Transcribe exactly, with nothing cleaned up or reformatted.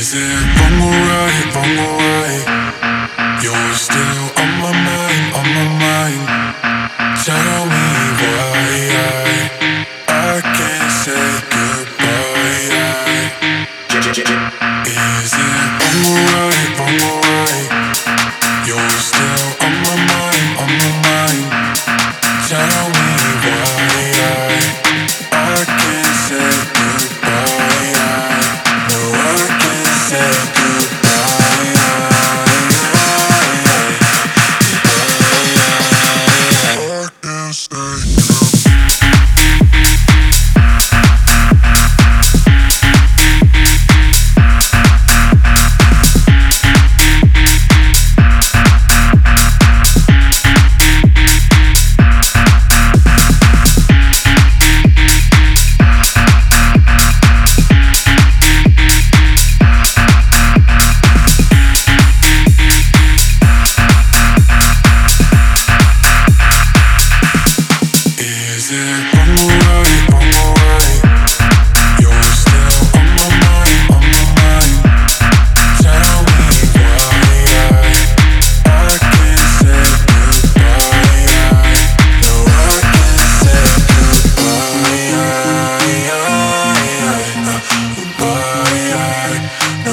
Is it wrong or right, wrong or right? You're still on my mind, on my mind. Tell me why I, I can't say goodbye. Is it wrong or right, wrong or right? You're still on my mind, on my mind. Tell me why I, I can't say goodbye. No, I can't say goodbye. I can't say Is it wrong or right, wrong or right? You're still on my mind, on my mind. Tell me why I, I can't say goodbye. No, I can't say goodbye. Goodbye.